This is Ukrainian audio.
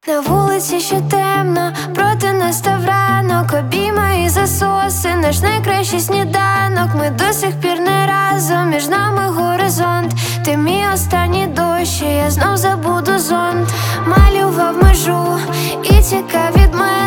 На вулиці ще темно, проте настав ранок. Обійма і засоси, наш найкращий сніданок. Ми до сих пір не разом, між нами горизонт. Ти мій останній дощ, і я знов забуду зонт. Малював межу і тікав від мене.